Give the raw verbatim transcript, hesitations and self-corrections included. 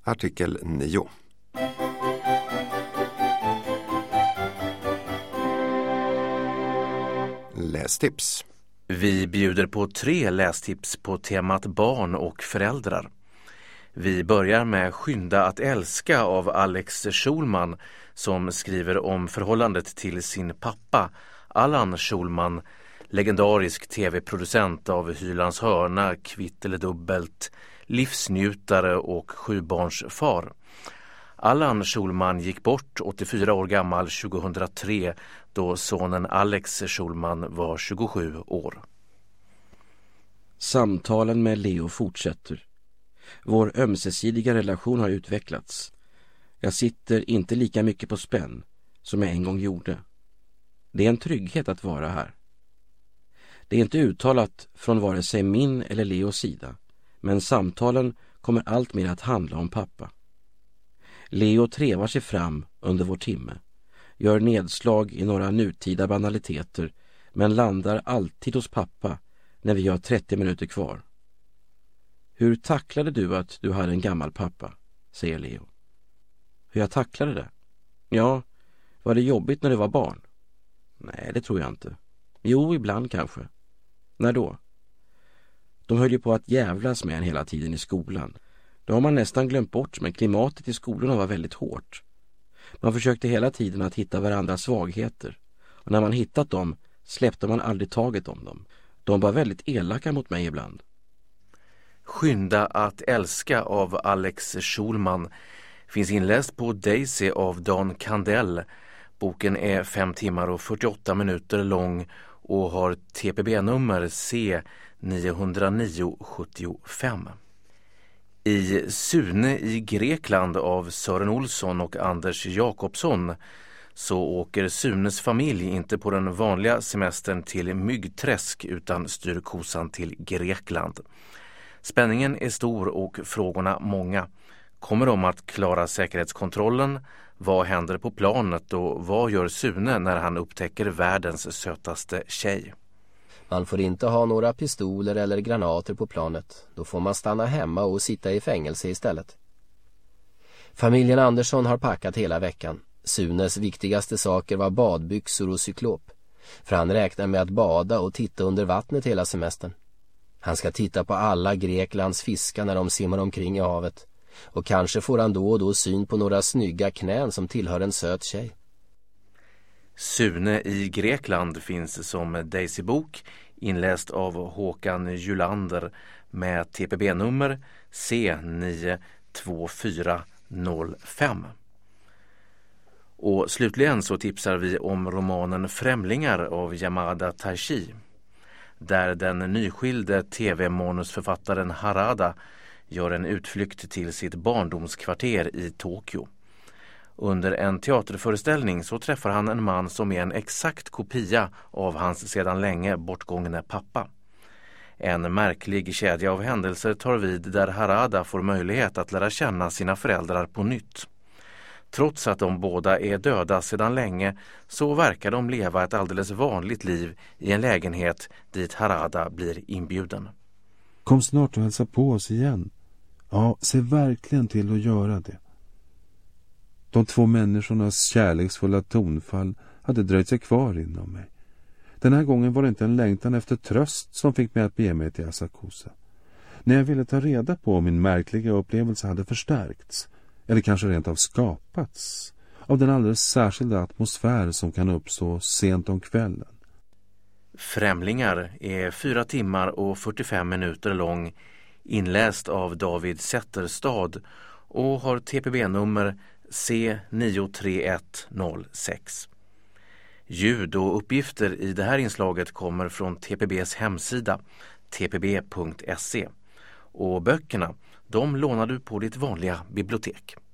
Artikel nio. Lästips. Vi bjuder på tre lästips på temat barn och föräldrar. Vi börjar med Skynda att älska av Alex Schulman, som skriver om förhållandet till sin pappa, Allan Schulman, legendarisk tv-producent av Hylands hörna, Kvitt eller dubbelt, livsnjutare och sjubarnsfar. Allan Schulman gick bort åttiofyra år gammal tjugohundratre, då sonen Alex Schulman var tjugosju år. Samtalen med Leo fortsätter. Vår ömsesidiga relation har utvecklats. Jag sitter inte lika mycket på spänn som jag en gång gjorde. Det är en trygghet att vara här. Det är inte uttalat från vare sig min eller Leos sida, men samtalen kommer allt mer att handla om pappa. Leo trevar sig fram under vår timme, gör nedslag i några nutida banaliteter, men landar alltid hos pappa när vi har trettio minuter kvar. Hur tacklade du att du hade en gammal pappa, säger Leo. Hur jag tacklade det? Ja, var det jobbigt när du var barn? Nej, det tror jag inte. Jo, ibland kanske. När då? De höll ju på att jävlas med en hela tiden i skolan. Då har man nästan glömt bort, men klimatet i skolorna var väldigt hårt. Man försökte hela tiden att hitta varandras svagheter. Och när man hittat dem släppte man aldrig taget om dem. De var väldigt elaka mot mig ibland. Skynda att älska av Alex Schulman finns inläst på Daisy av Dan Kandell. Boken är fem timmar och fyrtioåtta minuter lång och har T P B-nummer C nio noll nio sju fem. I Sune i Grekland av Sören Olsson och Anders Jakobsson så åker Sunes familj inte på den vanliga semestern till Myggträsk utan styr kosan till Grekland. Spänningen är stor och frågorna många. Kommer de att klara säkerhetskontrollen? Vad händer på planet och vad gör Sune när han upptäcker världens sötaste tjej? Man får inte ha några pistoler eller granater på planet. Då får man stanna hemma och sitta i fängelse istället. Familjen Andersson har packat hela veckan. Sunes viktigaste saker var badbyxor och cyklop. För han räknar med att bada och titta under vattnet hela semestern. Han ska titta på alla Greklands fiskar när de simmar omkring i havet. Och kanske får han då och då syn på några snygga knän som tillhör en söt tjej. Sune i Grekland finns som Daisy-bok inläst av Håkan Julander med T P B-nummer C nio två fyra noll fem. Och slutligen så tipsar vi om romanen Främlingar av Yamada Taishi, där den nyskilde tv-manusförfattaren Harada gör en utflykt till sitt barndomskvarter i Tokyo. Under en teaterföreställning så träffar han en man som är en exakt kopia av hans sedan länge bortgångne pappa. En märklig kedja av händelser tar vid där Harada får möjlighet att lära känna sina föräldrar på nytt. Trots att de båda är döda sedan länge så verkar de leva ett alldeles vanligt liv i en lägenhet dit Harada blir inbjuden. Kom snart och hälsa på oss igen. Ja, se verkligen till att göra det. De två människornas kärleksfulla tonfall hade dröjt sig kvar inom mig. Den här gången var det inte en längtan efter tröst som fick mig att bege mig till Asakusa. När jag ville ta reda på om min märkliga upplevelse hade förstärkts, eller kanske rent av skapats, av den alldeles särskilda atmosfär som kan uppstå sent om kvällen. Främlingar är fyra timmar och fyrtiofem minuter lång, inläst av David Zetterstad och har T P B-nummer C nio tre ett noll sex. Ljud och uppgifter i det här inslaget kommer från T P B:s hemsida t p b punkt se och böckerna, de lånar du på ditt vanliga bibliotek.